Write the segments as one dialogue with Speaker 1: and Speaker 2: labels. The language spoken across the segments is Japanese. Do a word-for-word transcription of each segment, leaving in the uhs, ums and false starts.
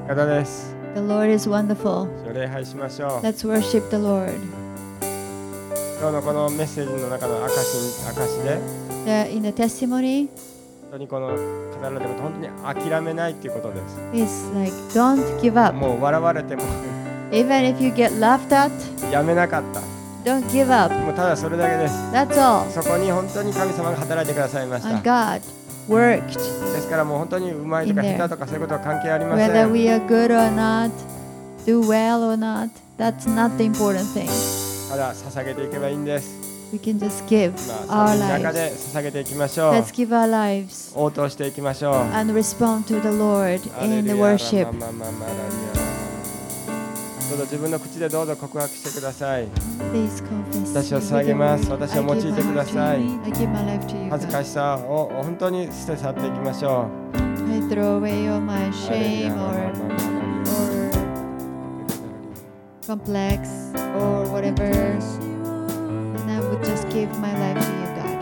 Speaker 1: 方です。
Speaker 2: The Lord is wonderful.
Speaker 1: 礼拝しましょう。
Speaker 2: Let's worship the Lord.
Speaker 1: 今日のこのメッセージの中の証し、証で
Speaker 2: The, in the testimony
Speaker 1: 本当にこの語られたこと本当に諦めないということです。
Speaker 2: is like, don't give up.
Speaker 1: もう笑われても
Speaker 2: Even if you get laughed at,
Speaker 1: やめなかった。
Speaker 2: don't give up.
Speaker 1: もうただそれだけです。
Speaker 2: That's all.
Speaker 1: そこに本当に神様が働いてくださいまし
Speaker 2: And
Speaker 1: た。
Speaker 2: God worked.
Speaker 1: ですからもう本当にうまいとか
Speaker 2: In there.
Speaker 1: 下手とかそういうことは関係ありませ
Speaker 2: Whether
Speaker 1: ん。
Speaker 2: we are good or not, do well or not, that's not the important thing.
Speaker 1: ただ捧げていけばいいんです。
Speaker 2: We can just give
Speaker 1: まあ、
Speaker 2: our
Speaker 1: その中
Speaker 2: lives.
Speaker 1: で捧げていきましょう。
Speaker 2: Let's give our lives
Speaker 1: 応答していきましょう。
Speaker 2: and respond to the Lord in the worship.
Speaker 1: どうぞ自分の口でどうぞ告白してください。
Speaker 2: Please confess.
Speaker 1: 私を
Speaker 2: with
Speaker 1: 捧げ
Speaker 2: your
Speaker 1: ます。
Speaker 2: word.
Speaker 1: 私を
Speaker 2: I
Speaker 1: 用い
Speaker 2: give
Speaker 1: て
Speaker 2: my
Speaker 1: くだ
Speaker 2: life to
Speaker 1: さい。
Speaker 2: you. I give my life to you,
Speaker 1: 恥ずか
Speaker 2: God.
Speaker 1: しさを本当に捨て去っていきましょう。
Speaker 2: I throw away all my shame or, or complex or whatever, and I would just give my life to you, God.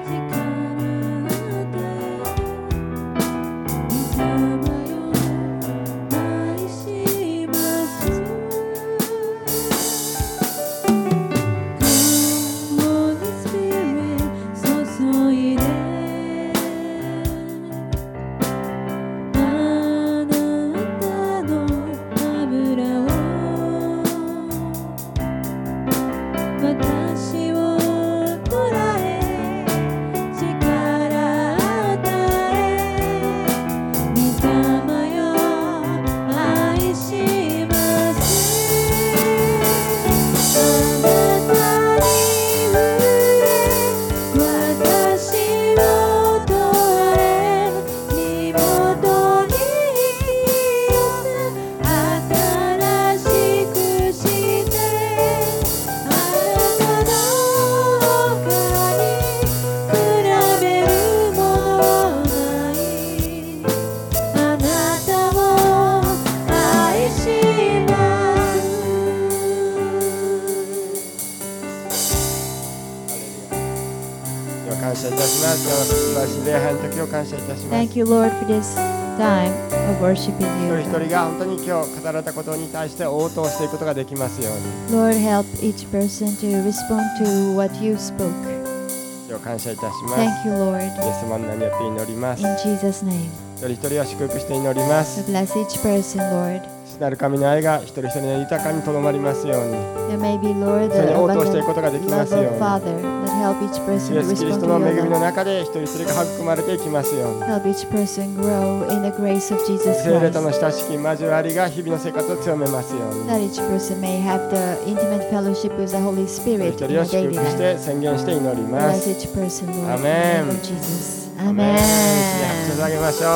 Speaker 2: 感謝いたします。素晴らしい礼拝の時を感謝いたします。 Thank you, Lord, for this time of worshiping
Speaker 1: 一
Speaker 2: you.
Speaker 1: 人一人が本当に今日語られたことに対して応答していくことができますように。
Speaker 2: Lord, help each person to respond to what you spoke.
Speaker 1: 今日感謝いたします。
Speaker 2: Thank you, Lord.
Speaker 1: イエス様の名によって祈ります。
Speaker 2: In Jesus' name.
Speaker 1: 一人一人を祝福して祈りま
Speaker 2: So
Speaker 1: す。
Speaker 2: bless each person, Lord.
Speaker 1: 父なる神の愛が一人一人の豊かにとどまりますように。
Speaker 2: There may be, Lord,
Speaker 1: それ
Speaker 2: the
Speaker 1: に応答してい
Speaker 2: abundant
Speaker 1: くことができま
Speaker 2: love
Speaker 1: すよう
Speaker 2: of
Speaker 1: に。
Speaker 2: Father that help each
Speaker 1: イ
Speaker 2: person
Speaker 1: エ
Speaker 2: to
Speaker 1: ス・キリ
Speaker 2: respond
Speaker 1: ス
Speaker 2: to
Speaker 1: トの
Speaker 2: your
Speaker 1: 恵みの
Speaker 2: love.
Speaker 1: 中で一人一人が育まれていきますように。
Speaker 2: Help each person grow in the grace of Jesus
Speaker 1: 聖霊との
Speaker 2: Christ.
Speaker 1: 親しき交わりが日々の生活を強めますように。
Speaker 2: That each person may have the intimate fellowship with the Holy
Speaker 1: 一
Speaker 2: Spirit
Speaker 1: 人
Speaker 2: in
Speaker 1: 一人を
Speaker 2: their
Speaker 1: 祝
Speaker 2: daily
Speaker 1: 福し
Speaker 2: life.
Speaker 1: て宣言して祈りま
Speaker 2: Bless
Speaker 1: す。
Speaker 2: each person, Lord, in the
Speaker 1: Amen.
Speaker 2: name of Jesus.
Speaker 1: アメン。
Speaker 2: Amen.
Speaker 1: 捧げましょう。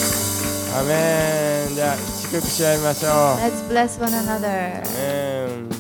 Speaker 1: アメン。では祝福し合いましょう。
Speaker 2: Let's bless one another.
Speaker 1: アメン。